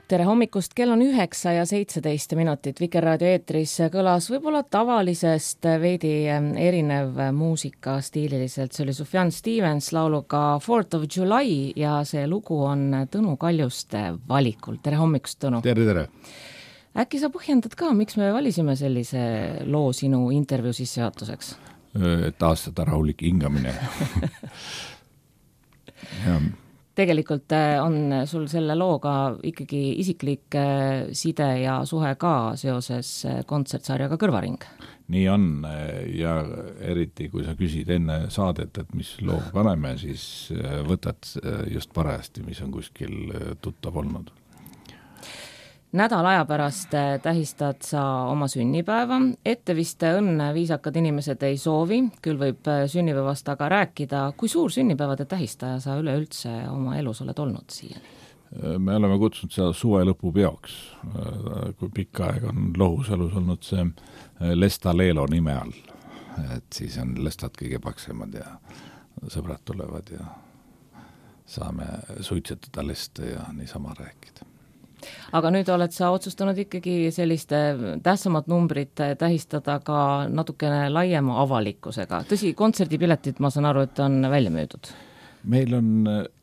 Tere hommikust, kell on 9:17 Vikerraadio eetris kõlas võib-olla tavalisest veidi erinev muusika stiililiselt. See oli Sufjan Stevens lauluga 4th of July ja see lugu on Tõnu Kaljuste valikul. Tere hommikust, Tõnu! Tere! Äkki sa põhjendad ka, miks me valisime sellise loo sinu intervjuu sissejuhatuseks? Taastada rahulik hingamine. Tegelikult on sul selle looga ikkagi isiklik side ja suhe ka seoses kontsertsarjaga Kõrvaring. Nii on ja eriti kui sa küsid enne saadet, et mis loo paneme, siis võtad just parajasti, mis on kuskil tuttav olnud. Nädal aja pärast tähistad sa oma sünnipäeva. Ette vist õnne viisakad inimesed ei soovi, küll võib sünnipäevast aga rääkida. Kui suur sünnipäevade tähistaja sa üleüldse oma elus oled olnud siiani? Me oleme kutsunud seda suve lõpupeoks, kui pikka aeg on Lohus elus olnud see Lesta Leelo nime all. Et siis on lestad kõige paksemad ja sõbrad tulevad ja saame suitsetada leste ja niisama rääkida. Aga nüüd oled sa otsustanud ikkagi selliste tähtsamad numbrid tähistada ka natukene laiema avalikkusega. Tõsi, kontserdipiletid, ma saan aru, et on välja müüdud. Meil on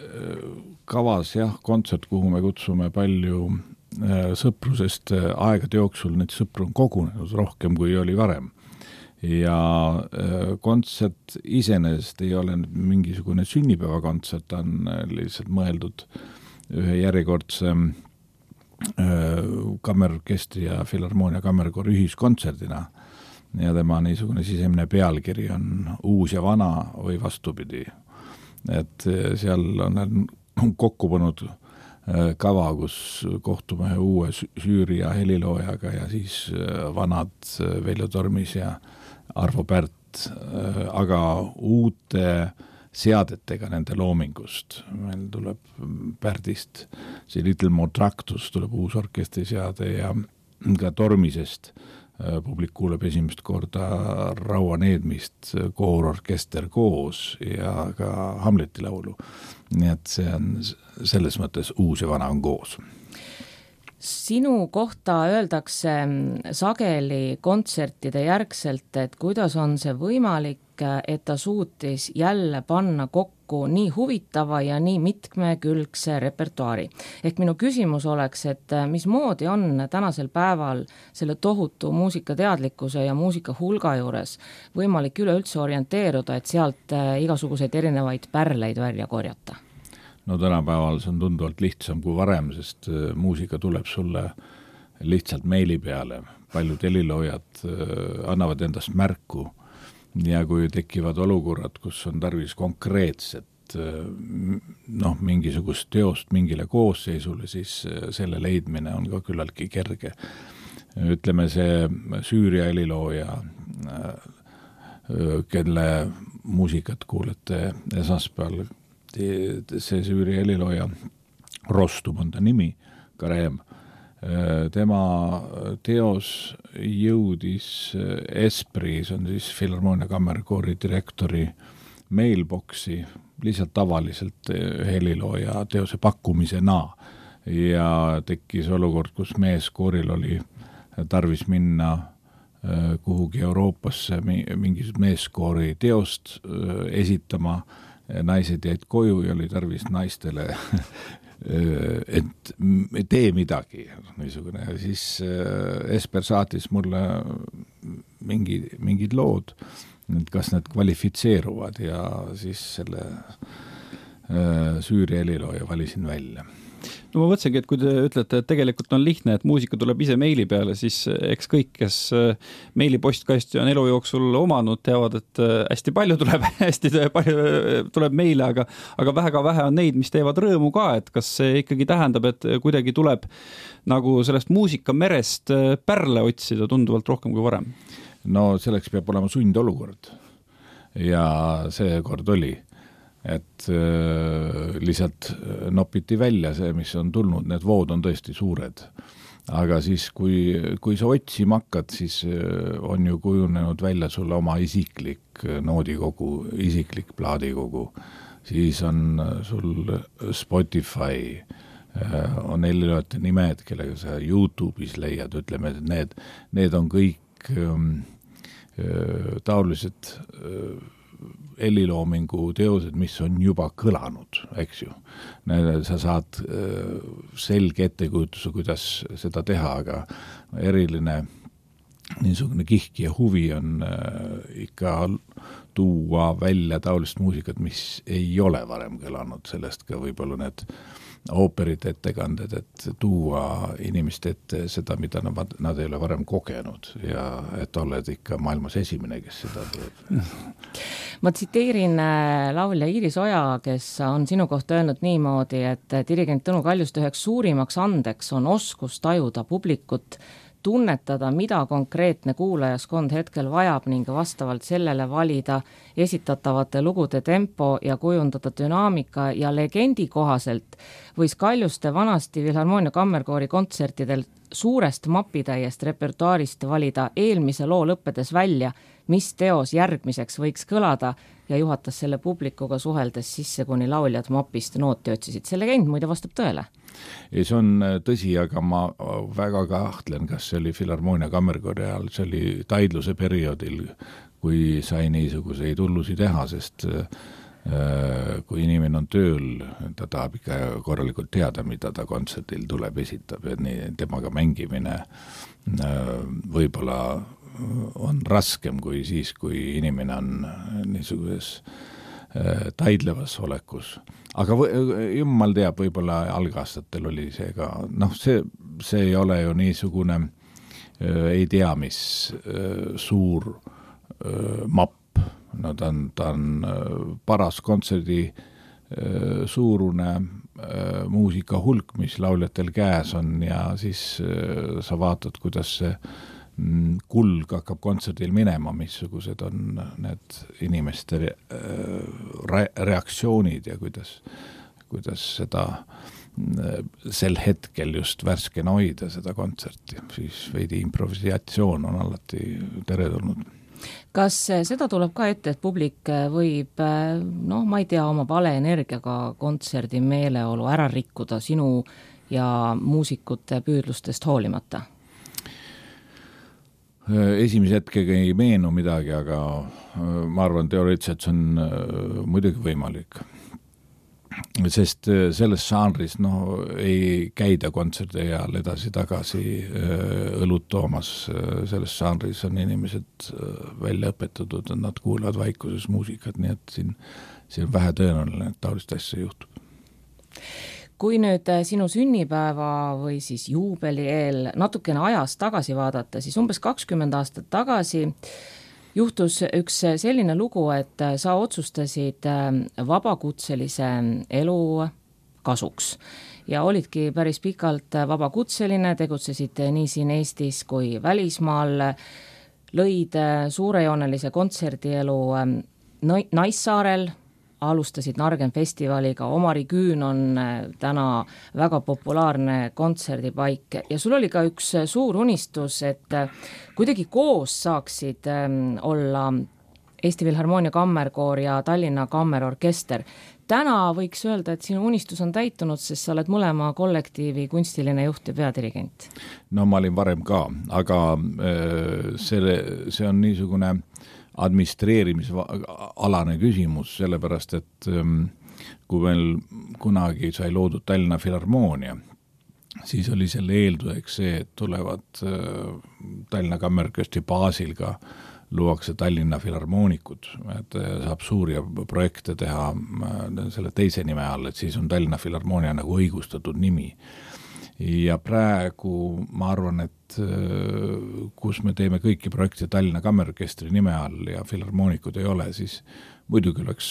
kavas kontsert, kuhu me kutsume palju sõprusest aegade jooksul. Neid sõpru on kogunenud rohkem, kui oli varem. Ja kontsert iseenesest ei ole mingisugune sünnipäevakontsert, on lihtsalt mõeldud ühe järjekordse kammerorkestri ja Filharmoonia kammerkoori ühiskontserdina ja tema niisugune sisemine pealkiri on uus ja vana või vastupidi. Et seal on kokku pannud kava, kus kohtume uue Süüri ja heliloojaga ja siis vanad Veljo Tormis ja Arvo Pärt, aga uute seadetega nende loomingust. Meil tuleb Pärdist see Little More Tractus, tuleb uus orkestriseade ja ka Tormisest publik kuuleb esimest korda Raua Needmist koororkester koos ja ka Hamleti laulu. Nii et see on selles mõttes uus ja vana on koos. Sinu kohta öeldakse sageli kontsertide järgselt, et kuidas on see võimalik, et ta suutis jälle panna kokku nii huvitava ja nii mitmekülgse repertuaari. Ehk minu küsimus oleks, et mismoodi on tänasel päeval selle tohutu muusikateadlikkuse ja muusika hulga juures võimalik üleüldse orienteeruda, et sealt igasuguseid erinevaid pärleid välja korjata? No tänapäeval see on tunduvalt lihtsam kui varem, sest muusika tuleb sulle lihtsalt meili peale. Paljud heliloojad annavad endast märku ja kui tekivad olukorrad, kus on tarvis konkreetset mingisugust teost mingile koosseisule, siis selle leidmine on ka küllaltki kerge. Ütleme see Süüria helilooja, kelle muusikat kuulete esmaspäeval, see Süüri helilooja Rostum on ta nimi, Karem. Tema teos jõudis Espri, see on siis Filharmoonia kammerkoori direktori mailboxi lihtsalt tavaliselt helilooja teose pakkumisena ja tekkis olukord, kus meeskooril oli tarvis minna kuhugi Euroopasse mingisugust meeskoori teost esitama. Naised jäid koju ja oli tarvis naistele, et tee midagi. Niisugune. Ja siis Esper saatis mulle mingid lood, kas need kvalifitseeruvad ja siis selle Süüri helilooja valisin välja. No ma mõtlesingi, et kui te ütlete, et tegelikult on lihtne, et muusika tuleb ise meili peale, siis eks kõik, kes meilipostkasti on elu jooksul omanud, teavad, et hästi palju tuleb meile, aga väga vähe on neid, mis teevad rõõmu ka, et kas see ikkagi tähendab, et kuidagi tuleb nagu sellest muusikamerest pärle otsida tunduvalt rohkem kui varem? No selleks peab olema sundolukord ja see kord oli. Et lihtsalt nopiti välja see, mis on tulnud, need vood on tõesti suured. Aga siis, kui sa otsima hakkad, siis on ju kujunenud välja sulle oma isiklik noodikogu, isiklik plaadikogu. Siis on sul Spotify, on heliloojate nimed, kellega sa YouTube'is leiad, ütleme, et need on kõik taolised heliloomingu teosed, mis on juba kõlanud, eks ju. Sa saad selge ettekujutuse, kuidas seda teha, aga eriline niisugune kihk ja huvi on ikka tuua välja taolist muusikat, mis ei ole varem kõlanud, sellest ka võib-olla need ooperite ettekanded, et tuua inimeste ette seda, mida nad ei ole varem kogenud ja et oled ikka maailmas esimene, kes seda teeb. Ma tsiteerin laulja Iiris Oja, kes on sinu kohta öelnud niimoodi, et dirigent Tõnu Kaljuste üheks suurimaks andeks on oskus tajuda publikut, tunnetada, mida konkreetne kuulajaskond hetkel vajab ning vastavalt sellele valida esitatavate lugude tempo ja kujundada dünaamika ja legendi kohaselt võis Kaljuste vanasti Filharmoonia Kammerkoori kontsertidel suurest mapitäiest repertuaarist valida eelmise loo lõppedes välja, mis teos järgmiseks võiks kõlada ja juhatas selle publikuga suheldes sisse, kuni lauljad mapist nooti otsisid. See legend muide vastab tõele? Ei, see on tõsi, aga ma väga kahtlen, kas see oli Filharmoonia Kammerkoori ajal, see oli taidluse perioodil, kui sai niisuguseid hullusi teha, sest kui inimene on tööl, ta tahab ikka korralikult teada, mida ta kontserdil tuleb, esitab, et nii temaga mängimine võib-olla on raskem kui siis, kui inimene on niisuguses taidlevas olekus. Aga jumal teab, võib-olla algaastatel oli see ka, see ei ole ju niisugune, ei tea, mis suur mapp, ta on paras kontserdi suurune muusika hulk, mis lauljatel käes on ja siis sa vaatad, kuidas see kulg hakkab kontserdil minema, missugused on need inimeste reaktsioonid ja kuidas seda sel hetkel just värskena hoida seda kontserti, siis veidi improvisatsioon on alati teretulnud. Kas seda tuleb ka ette, et publik võib, ma ei tea, oma vale energiaga kontserdi meeleolu ära rikkuda sinu ja muusikute püüdlustest hoolimata? Esimese hetkega ei meenu midagi, aga ma arvan, teoreetiliselt see on muidugi võimalik. Sest selles žanris ei käida kontserdi ajal edasi-tagasi õlut toomas. Selles žanris on inimesed välja õpetatud, et nad kuulevad vaikuses muusikat, nii et siin on vähe tõenäoline, et taolist asja juhtub. Kui nüüd sinu sünnipäeva või siis juubeli eel natukene ajas tagasi vaadata, siis umbes 20 aastat tagasi juhtus üks selline lugu, et sa otsustasid vabakutselise elu kasuks ja olidki päris pikalt vabakutseline, tegutsesid nii siin Eestis kui välismaal, lõid suurejoonelise kontserdielu Naissaarel, alustasid Nargen festivaliga, Omari Küün on täna väga populaarne kontserdipaik ja sul oli ka üks suur unistus, et kuidagi koos saaksid olla Eesti Filharmoonia Kammerkoor ja Tallinna Kammerorkester. Täna võiks öelda, et sinu unistus on täitunud, sest sa oled mõlema kollektiivi kunstiline juht ja peadirigent. Ma olin varem ka, aga see on niisugune administreerimisalane küsimus, sellepärast, et kui veel kunagi sai loodud Tallinna Filharmoonia, siis oli selle eelduseks see, et tulevad Tallinna Kammerorkestri baasil ka luuakse Tallinna Filharmoonikud, et saab suuri projekte teha selle teise nime all, et siis on Tallinna Filharmoonia nagu õigustatud nimi. Ja praegu ma arvan, et kus me teeme kõiki projekte Tallinna Kammerorkestri nime all ja filharmoonikud ei ole, siis muidugi oleks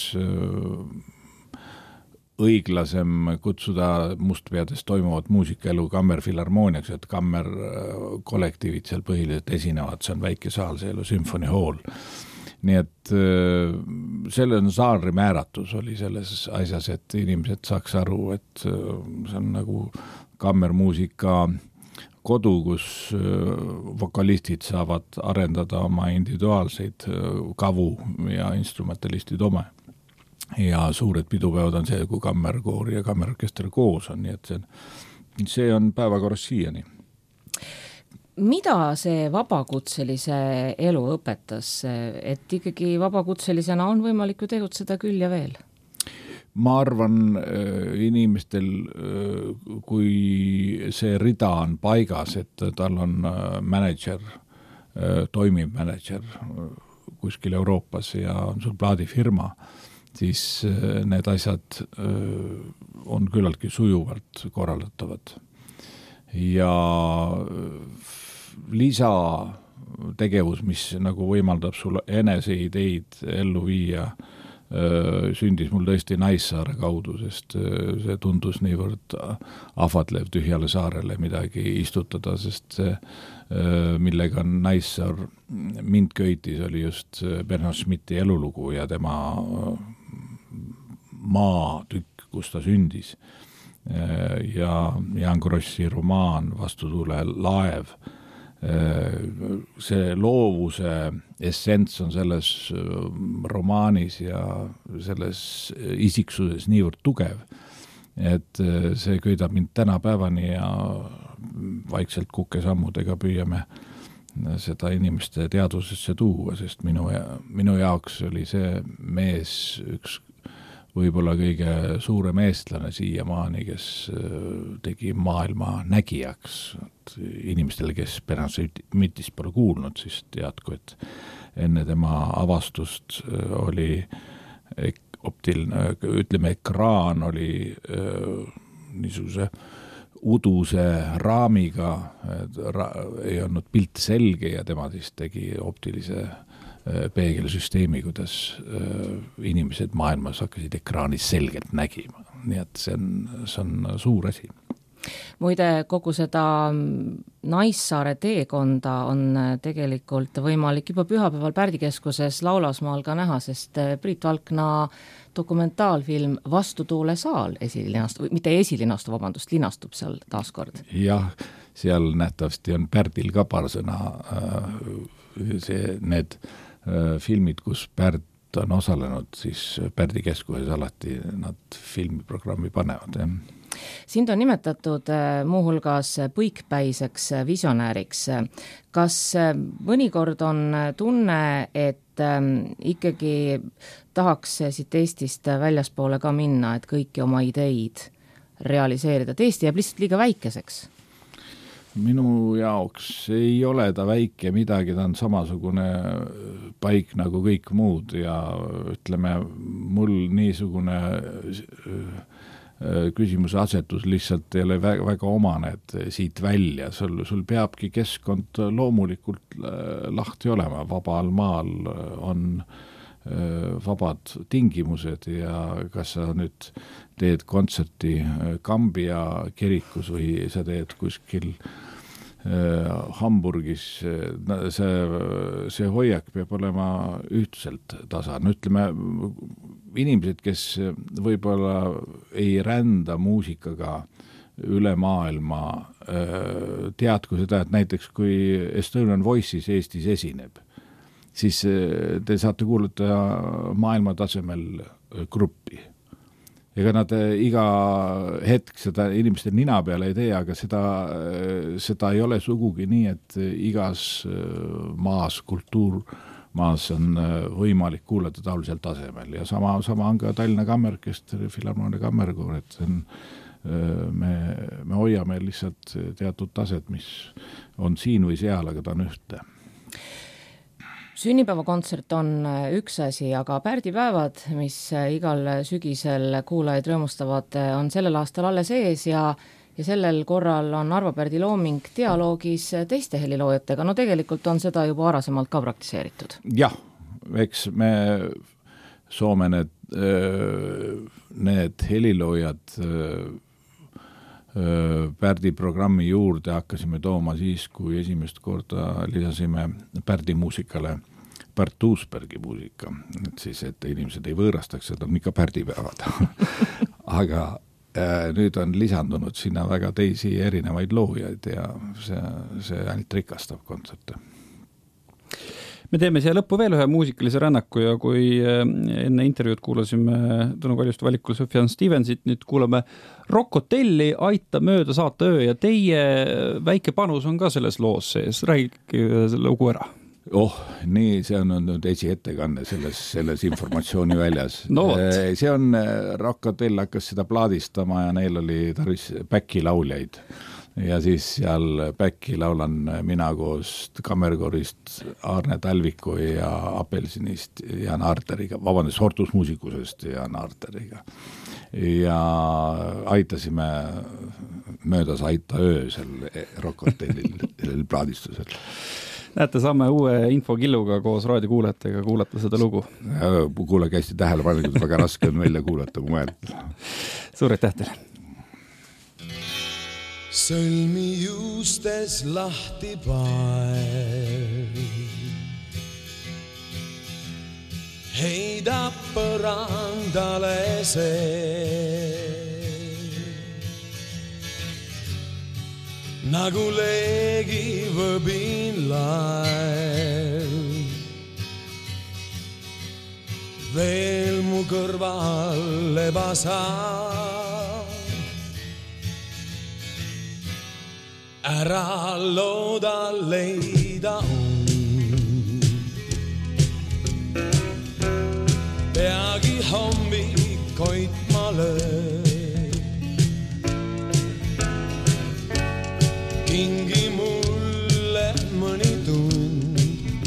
õiglasem kutsuda Mustpeades toimuvat muusikaelu kammerfilharmooniaks, et kammerkollektiivid seal põhiliselt esinevad, see on väike saal, see ei ole Symphony Hall. Nii et selle žanri määratus oli selles asjas, et inimesed saaks aru, et see on nagu kammermuusika kodu, kus vokalistid saavad arendada oma individuaalseid kavu ja instrumentalistid oma. ja suured pidupäevad on see, kui kammerkoor ja kammerorkester koos on, nii et see on päevakorras siiani. Mida see vabakutselise elu õpetas, et ikkagi vabakutselisena on võimalik ju tegutseda küll ja veel? Ma arvan inimestel, kui see rida on paigas, et tal on manager, toimiv manager kuskil Euroopas ja on sul plaadifirma, siis need asjad on küllaltki sujuvalt korraldatavad. Ja lisategevus, mis nagu võimaldab sul enese ideid ellu viia, sündis mul tõesti Naissaare kaudu, sest see tundus niivõrd ahvatlev tühjale saarele midagi istutada, sest see, millega Naissaar mind köitis, oli just Bernhard Schmidti elulugu ja tema maatükk, kus ta sündis. Ja Jaan Krossi romaan Vastutule laev. See loovuse essents on selles romaanis ja selles isiksuses niivõrd tugev, et see köidab mind tänapäevani ja vaikselt kukesammudega püüame seda inimeste teadvusesse tuua, sest minu jaoks oli see mees üks võib-olla kõige suurem eestlane siiamaani, kes tegi maailma nägijaks. Inimestele, kes Bernhard Schmidtist pole kuulnud, siis teadku, et enne tema avastust oli ütleme, ekraan oli niisuguse uduse raamiga, ei olnud pilt selge ja tema siis tegi optilise peegelsüsteemi, kuidas inimesed maailmas hakkasid ekraanis selgelt nägima. Nii et see on suur asi. Muide, kogu seda Naissaare teekonda on tegelikult võimalik juba pühapäeval Pärdikeskuses Laulasmaal ka näha, sest Priit Valkna dokumentaalfilm Vastutuule saal linastub seal taaskord. Jah, seal nähtavasti on Pärdil ka paar sõna need filmid, kus Pärt on osalenud, siis Pärdikeskuses alati nad filmiprogrammi panevad. Sind on nimetatud muuhulgas põikpäiseks visionääriks. Kas mõnikord on tunne, et ikkagi tahaks siit Eestist väljaspoole ka minna, et kõiki oma ideid realiseerida? Et Eesti jääb lihtsalt liiga väikeseks? Minu jaoks ei ole ta väike midagi, ta on samasugune paik nagu kõik muud ja ütleme, mul niisugune küsimuse asetus lihtsalt ei ole väga omane, et siit välja, sul peabki keskkond loomulikult lahti olema, vabal maal on vabad tingimused ja kas sa nüüd teed kontserti Kambja kirikus või sa teed kuskil Hamburgis, see hoiak peab olema ühtselt tasane. Ütleme, inimesed, kes võib-olla ei rända muusikaga üle maailma, teadku seda, et näiteks kui Estonian Voices Eestis esineb, siis te saate kuulata maailma tasemel gruppi. Ega nad iga hetk seda inimeste nina peale ei tee, aga seda ei ole sugugi nii, et igas maas, kultuurmaas on võimalik kuulata taolisel tasemel ja sama on ka Tallinna Kammerorkester, Filharmoonia Kammerkoor, et me hoiame lihtsalt teatud taset, mis on siin või seal, aga ta on ühte. Sünnipäevakontsert on üks asi, aga pärdipäevad, mis igal sügisel kuulajaid rõõmustavad, on sellel aastal alles ees ja sellel korral on Arvo Pärdi looming dialoogis teiste heliloojatega. No tegelikult on seda juba varasemalt ka praktiseeritud. Jah, eks me Soome need heliloojad Pärdi programmi juurde hakkasime tooma siis, kui esimest korda lisasime Pärdi muusikale Bart Uusbergi muusika, et siis, et inimesed ei võõrastaks, et on ikka pärdipäevad. Aga nüüd on lisandunud sinna väga teisi erinevaid loojaid ja see ainult rikastab kontserte. Me teeme siia lõppu veel ühe muusikalise rännaku ja kui enne intervjuud kuulasime Tõnu Kaljuste valikul Sufjan Stevensit, nüüd kuulame Rock Hotelli Aita mööda saata öö ja teie väike panus on ka selles loos sees. Räägige selle lugu ära. Nii, see on nüüd esiettekanne selles informatsiooni väljas. No, see on, Rock Hotel hakkas seda plaadistama ja neil oli tarvis back'i lauljaid. Ja siis seal back'i laulan mina koos kammerkorist Arne Talviku ja Apelsinist Jan Arteriga, Hortusmuusikusest Jan Arteriga. Ja aitasime möödas Aita öö seal Rock Hotellil plaadistusel. Näete, saame uue infokilluga koos raadiokuulajatega kuulata seda lugu. Kuulake hästi tähelepanelikult, väga raske on välja kuulata, kui mõelda. Suur aitäh teile! Sõlmi juustes lahti pael heidab põrandale see nagu leegi võbin lael veel mu kõrval lebasa ära looda leida peagi hommik koitma lööb kingi mulle mõni tund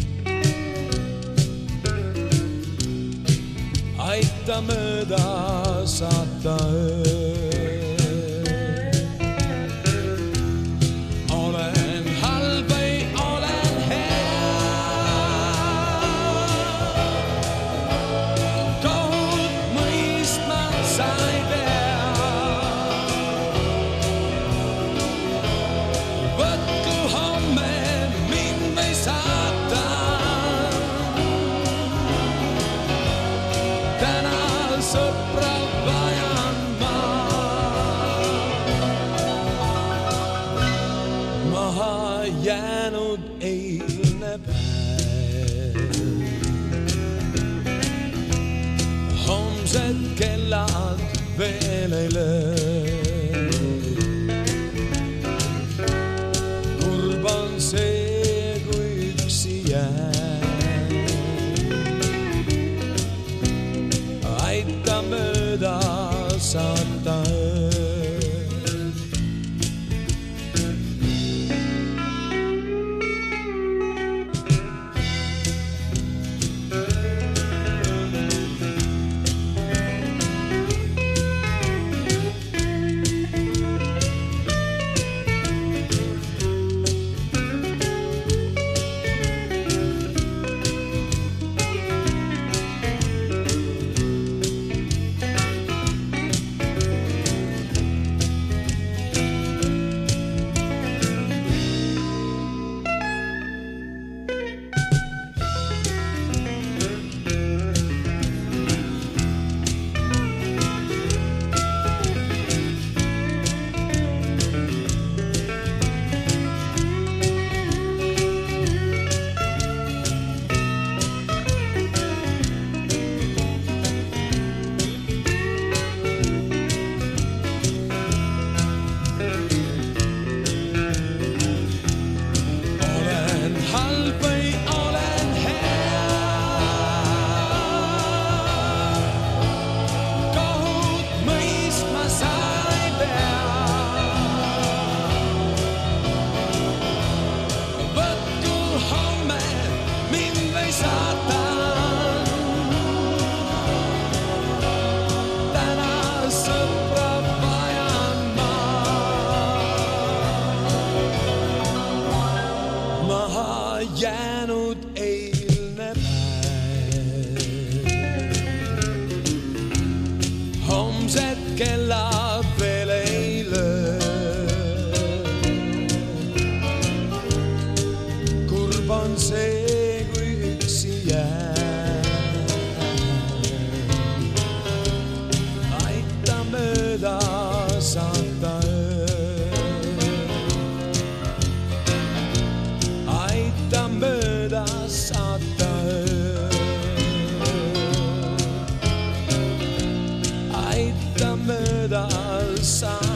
aita mööda saata öö kellad veel ei löö. Kurb on see, kui üksi jää. Aita mööda saata öö. Aita mööda saata mööda saan.